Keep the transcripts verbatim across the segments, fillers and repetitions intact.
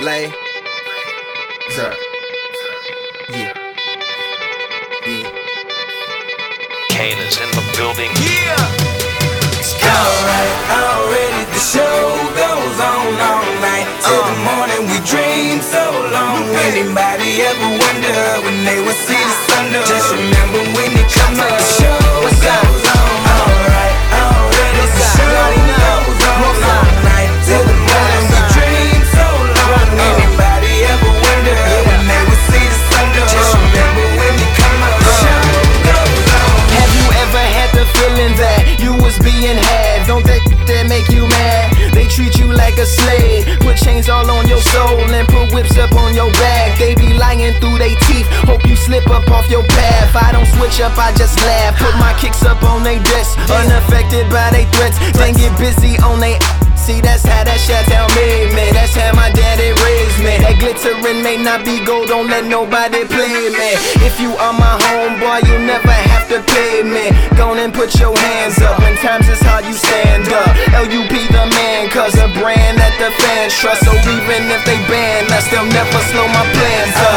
Lay. Sir. Yeah. Yeah. Kane is in the building. Yeah. Alright, already the show goes on all night till the morning. We dream so long. Anybody ever wonder when they would see the sun up? Just remember when it comes up, the show goes on. Alright, already the show goes on all night till the morning. We dream so long. Anybody ever wonder when they would see the sun up? Just remember when it comes up, the show goes on. Have you ever had the feeling that you was being had? Don't that that make you mad? They treat you like a slave, put chains all on your soul and put whips up on your back. They be lying through they teeth, hope you slip up off your path. I don't switch up, I just laugh, put my kicks up on they desk, unaffected by they threats. Then get busy on they. See, that's how that Chateau made me. That's how my daddy raised me. That glittering may not be gold, don't let nobody play me. If you are my homeboy, you'll never have to pay me. Go on and put your hands up. When times is hard, you stand up. L U P the man, cause a brand that the fans trust. So even if they ban us, they'll never slow my plans up.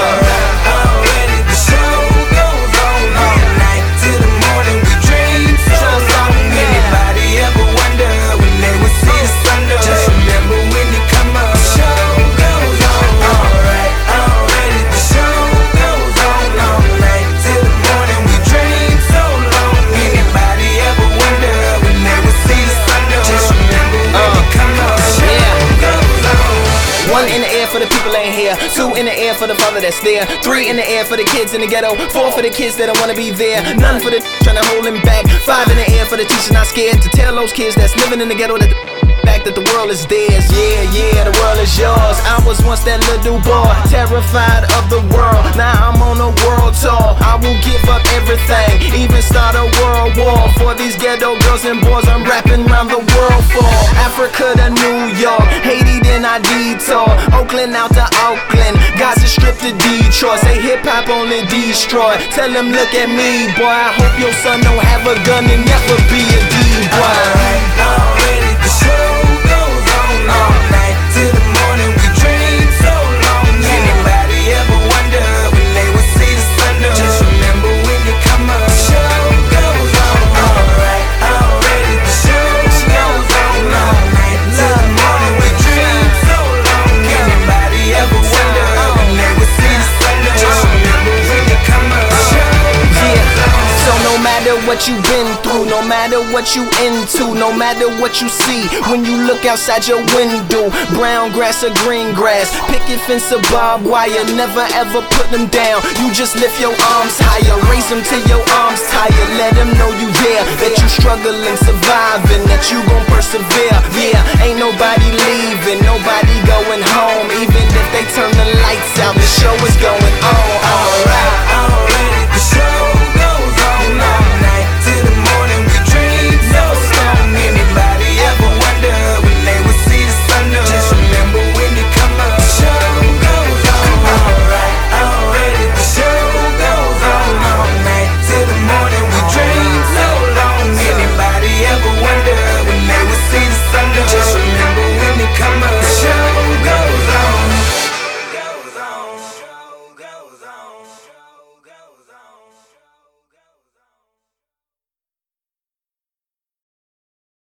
Already the show goes on all night till the morning. We dream so long. Anybody ever wonder when they would see the sun up? Just remember when it come up, the show goes on. Alright, already the show goes on all night till the morning. We dream so long. Anybody ever wonder when they would see the sun up? Just remember when it come up, the show goes on. One in the air for the people ain't here. Two in the air for the father that's there. Three in the air for the kids in the ghetto. Four for the kids that don't wanna be there. None for the trying to hold them back. Five in the air for the teachers not scared to tell those kids that's living in the ghetto that the back that the world is theirs. Yeah, yeah, the world is yours. I was once that little boy, terrified of the world. Now I'm on a world tour. I will give up everything, even start a world war. For these ghetto girls and boys I'm rapping around the world for. Africa to New York, Haiti then I detour. Oakland out to Oakland, Gaza Strip to Detroit. Say hip hop only destroy. Tell them look at me, boy. I hope your son don't have a gun and never be a D-boy. Alright, already the show goes on all night till the morning. We dream so long. Anybody ever wonder when they would see the sun up? Just remember when it come up, the show goes on. Alright, already the show goes on all night till the morning. We dream so long. Anybody ever wonder when they would see the sun up? Just remember when it come up, the show goes on. So no matter what you've been through, no matter what you into, no matter what you see, when you look outside your window, brown grass or green grass, picket fence or barbed wire, never ever put them down. You just lift your arms higher, raise them till your arms tired. Let them know you there, that you struggling, surviving, that you gon' persevere. Yeah, ain't nobody leaving, nobody going home. Even if they turn the lights out, the show is going on. Alright.